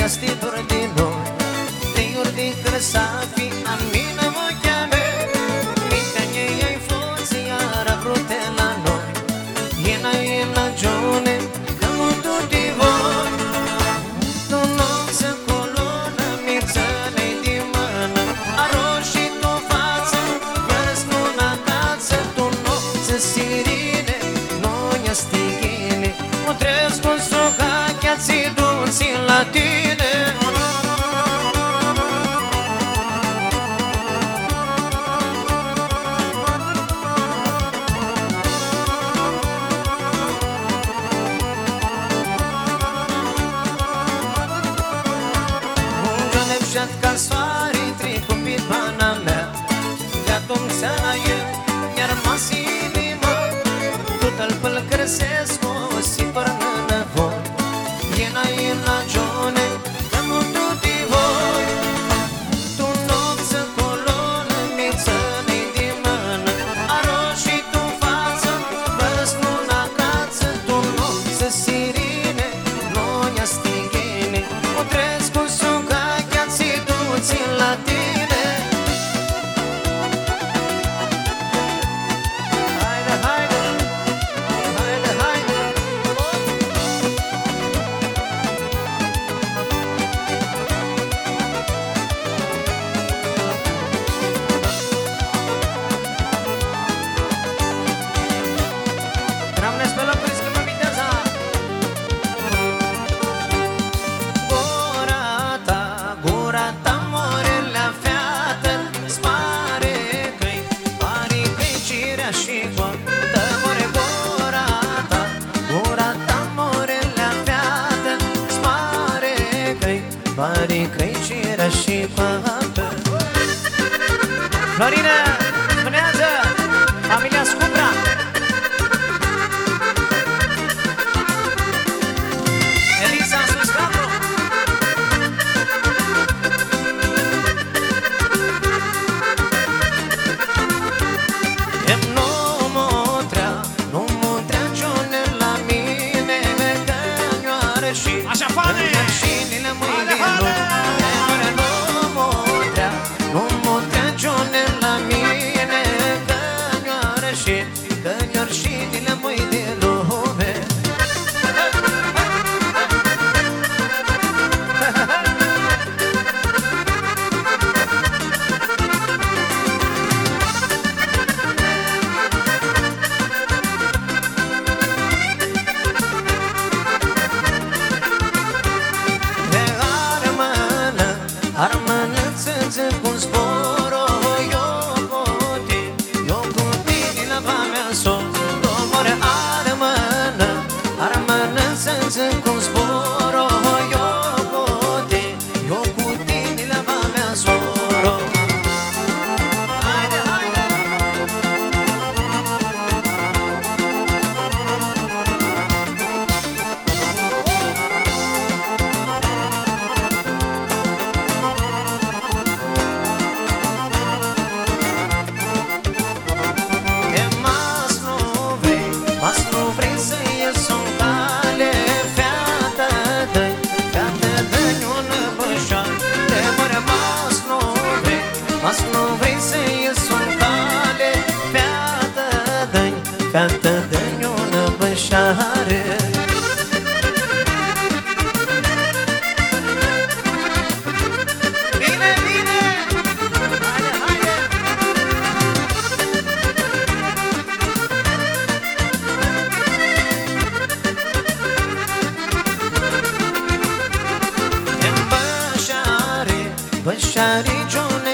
vestitori di noi, dei urdi crăsafi, a mine mă chiame, mica ei forzi iar vrute la noi, e la gione, că nu tutti voi, tu non se colona, mirzane di mână, aroși tu față, iar una cață, tu non se sirine, noi stighine, o trezi cu soca, chiați dulci la tine. Ca soare tricupit pana mea, de-atum seara eu mi-a rămas inima, tot-l pălcărsesc o si părnă năvoi, e la gione, că nu tutti voi, tu nopță colonă, mițăne di mână, aroși tu față, văsnuna cață, tu nopță sirine, noi stighine, o trezi cu suca, la tine. Haide, haide, haide, haide. Rămâneți pe locuri, schimbă viteza. Gura ta pare că-i cirea și pată. Florina, spunează, familia Scupra. Elisa Suscapro. Nu mă trea ciune la mine, că-nioară și așa fane! Că-nioară și dile mâi de lume. Armână, țânță cu zborul, cu zborul, eu cu tine la mea zboro. Haide, haide. E mas nu vrei să ies în cale. Mas nu vrei să ies în cale, fată, dă-mi una bășare. Bine, bine! Haide, haide! În bășare, gione,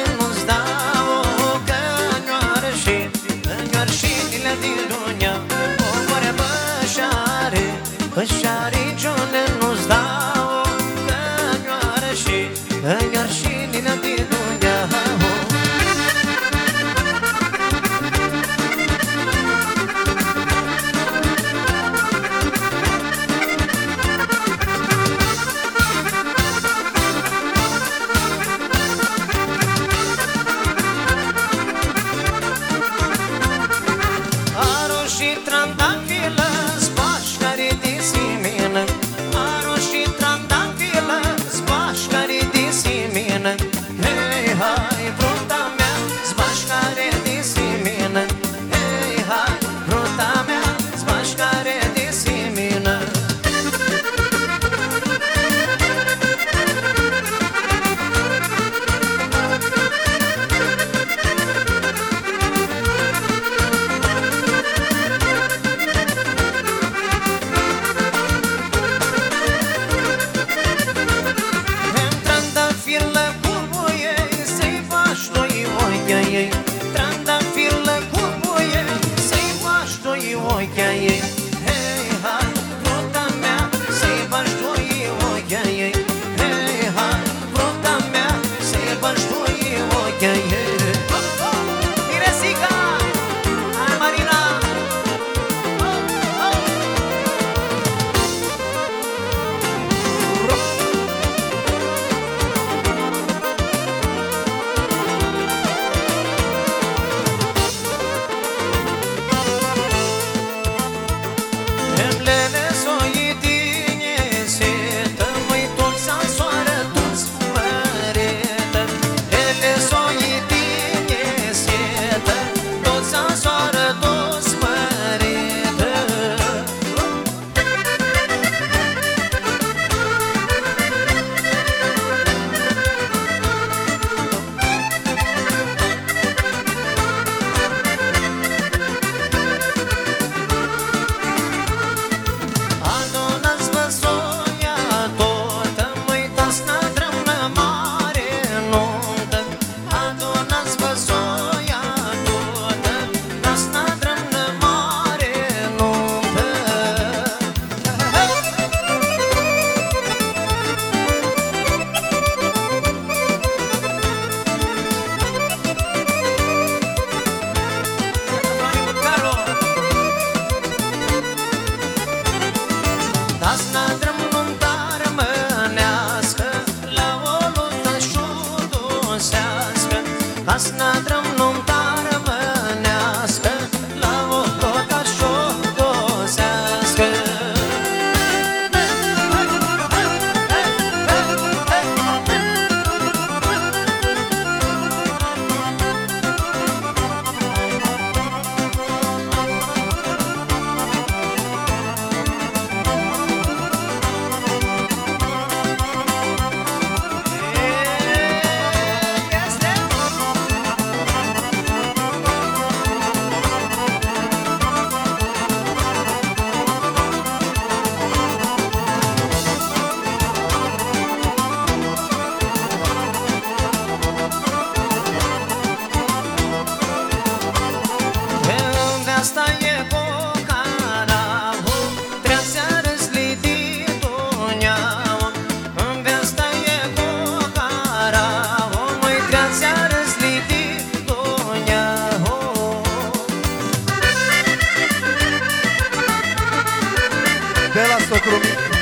pășare gione nu-ți dau, că-nioară și nina din dunia. Aroși trandafilă, spașcare de semină, aroși trandafilă, spașcare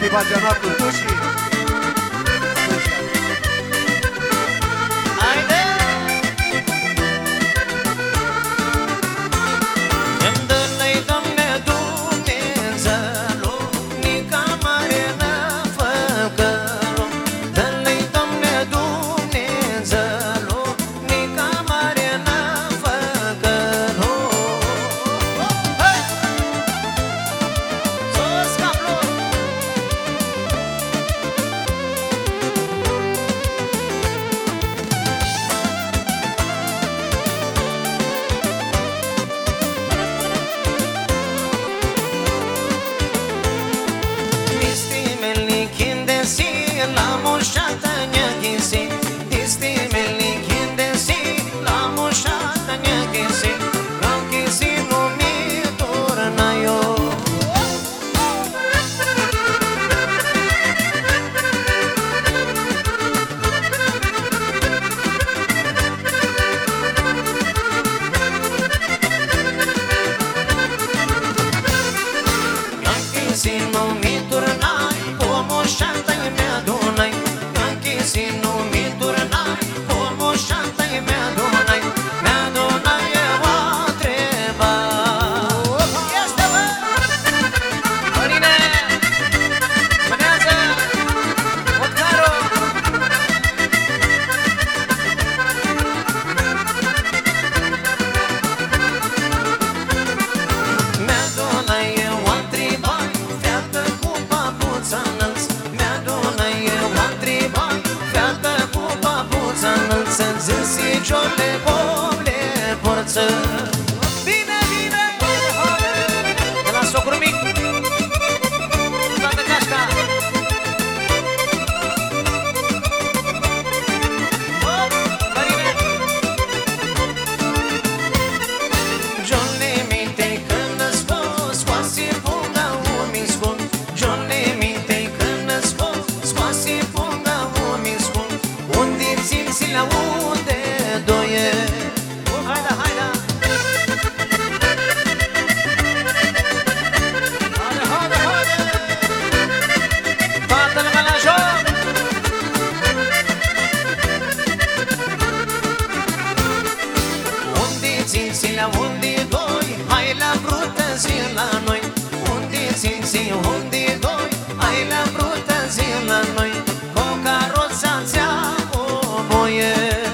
Bagianat cu Tușii. Haide! Îmi dă-i, Doamne, Dumnezeul, nica mare n-a făcălu. Dă-i, Doamne, Dumnezeul, nica mare n-a făcălu. Hai! Sus, caplu! Bine, bine! De la socru mic! Toată cașca! Mărine! Johnny minte când scoase punga un scund. Johnny minte când scoase punga un scund. Unde țin la unde doie. Haida, haida! Haide, haide, haide! Toată lumea la joc! Unde țin la unde doi, hai la brută zi la noi. Unde țin, unde doi, hai la brută zi la noi. Cu caroța ți-a o boie.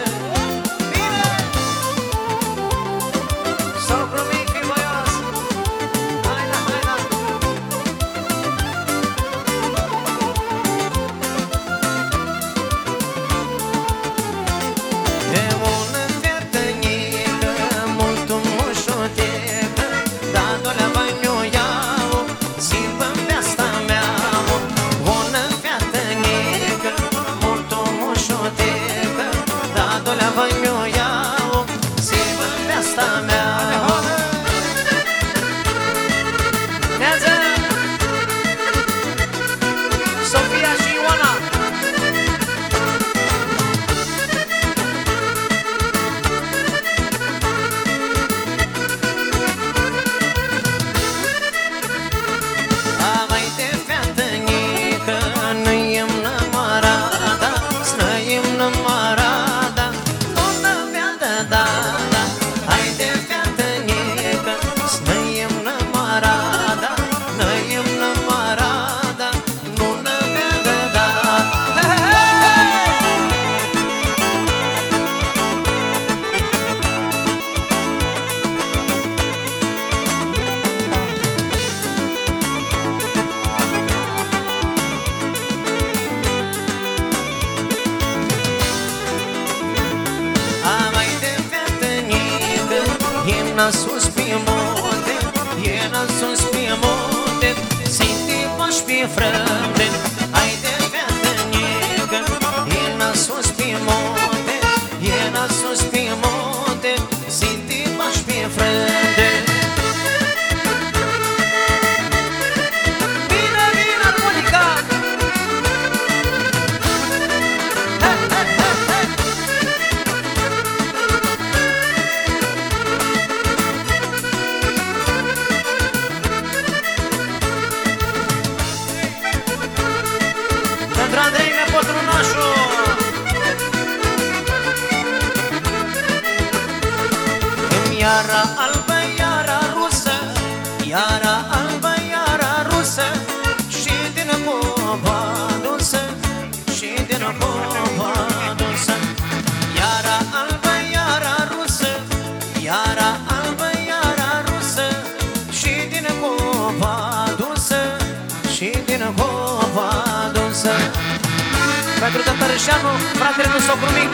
Sus pe munte, sus pe munte, Sinte pași pe frunte. Haide, fetănică, sus pe munte, sus pe munte, Sinte pași pe frunte. Bine, bine, armonica! cova dulce. Iara albă, iara rusă, iara albă, iara rusă, și din cova dulce, și din cova dulce. Pentru Tătărășeanu, fratele meu socru mic.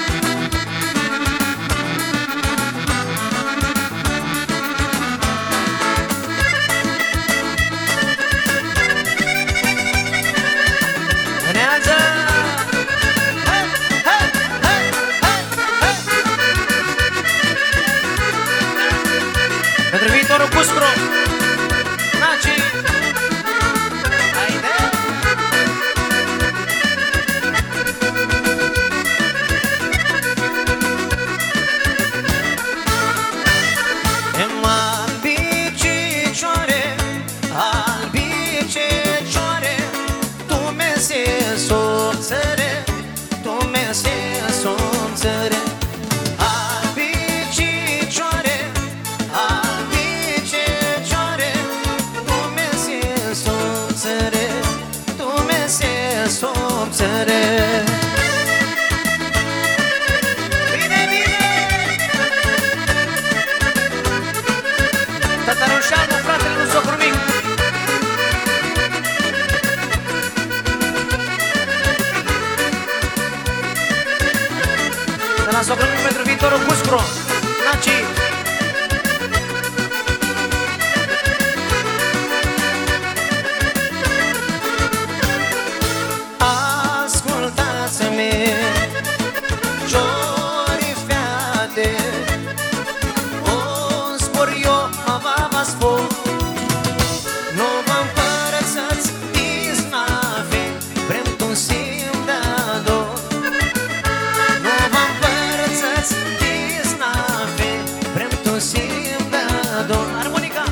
Pentru viitorul Cuscru, Naci, haide! Albi cicioare, albi cicioare, tu mese subțăre, tu mese subțăre. Bine, bine! Tătărușeanu, fratele lui socru mic. De la socru mic pentru viitorul Cuscru, Naci. Ciori fiate, un spor eu vă spun, nu vă împărățați iznave, vrem tu-n simt de ador. Nu vă împărățați iznave, vrem tu-n simt de ador. Armonica!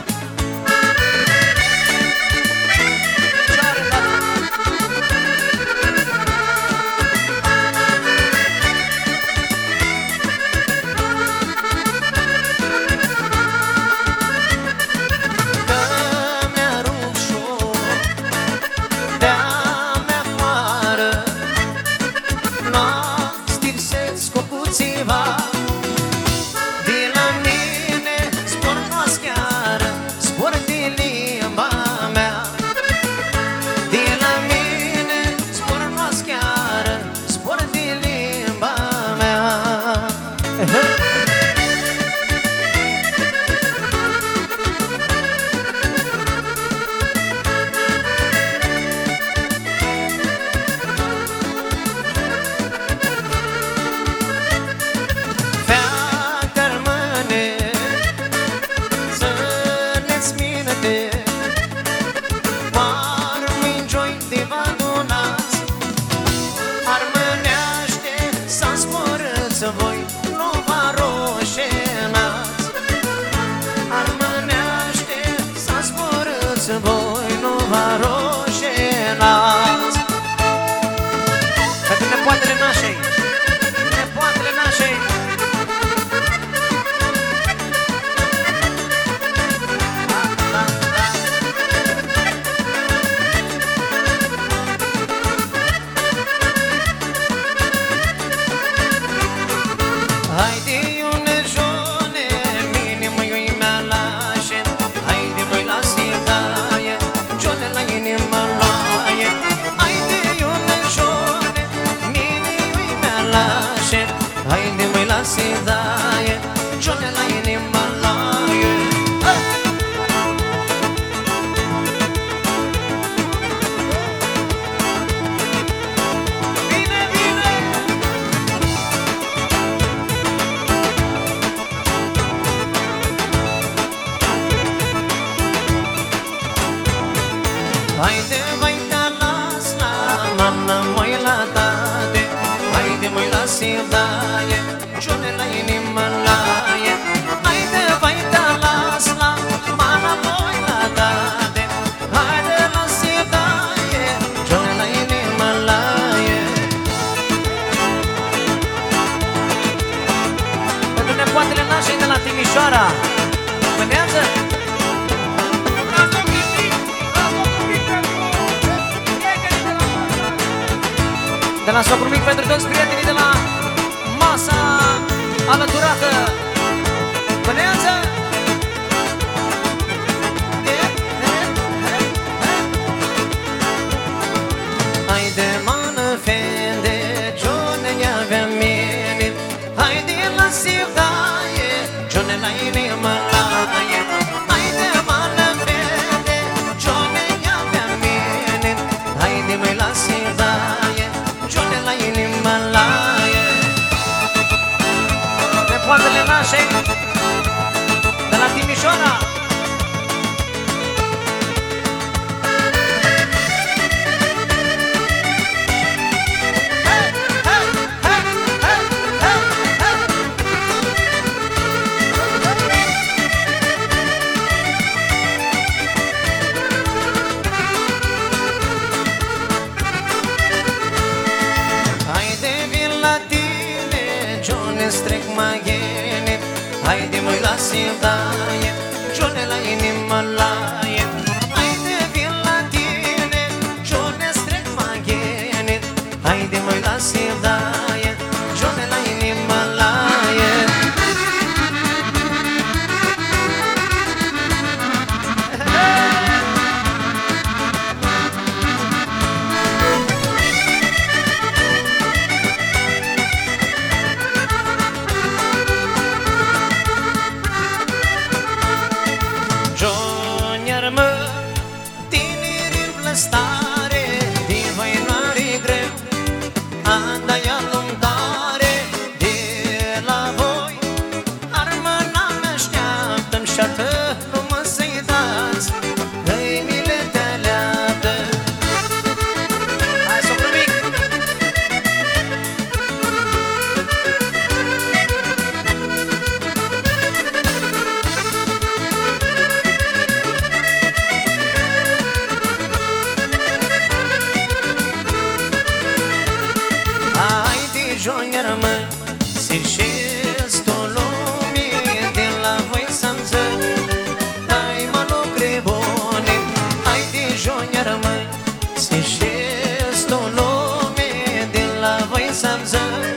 De la mine spor nu-s chiar, spor de limba mea. De la mine spor nu-s chiar, spor de limba mea. Voi nu vă roșenați, armânește să zburâți, voi nu vă roșenați. Pentru nepoatele nașei, nepoatele nașei. Haide, iune, jone, mine mă iui mea la șen. Haide, măi, la sidaie, jone la inima laie. Haide, iune, jone, mine iui mea la șen. Haide, măi, la sidaie, jone la inima laie. Bine, bine! Haide, vai te las la mama, măi la tate. Haide, măi la sidaie, jone la inima laie. Haide, vai te las la mama, măi la tate. Haide, la sidaie, jone la inima laie. Pentru nepoatele nașei de la Timișoara, vedează? De la La socru mic pentru toți prietenii de la masa alăturată. Băneață! Haide mană fende, Johnny avea mine. Haide la sivdaie, Johnny la inima laie. Haide mană fende, Johnny avea mine. Haide mai la sivdaie, Johnny la inima laie. Nepoatele nașe de la Timișoara. Strec magene, haide măi la sivdaie, Johnny la inima laie. Haide vin la tine, Johnny strec magene, haide măi la sivdaie, Johnny la inima laie. Stare, din văinoare greu, anda-i alungare de la voi. Armâna mă-așteaptă-mi șartă, nu mă să-i dați, că-i mile te aleaptă. Hai, socru mic! Joniară mă, se șezi o lume de la voi să-mi ză, dai mă lucre bune. Hai de joniară mă, se șezi o lume de la voi să-mi ză.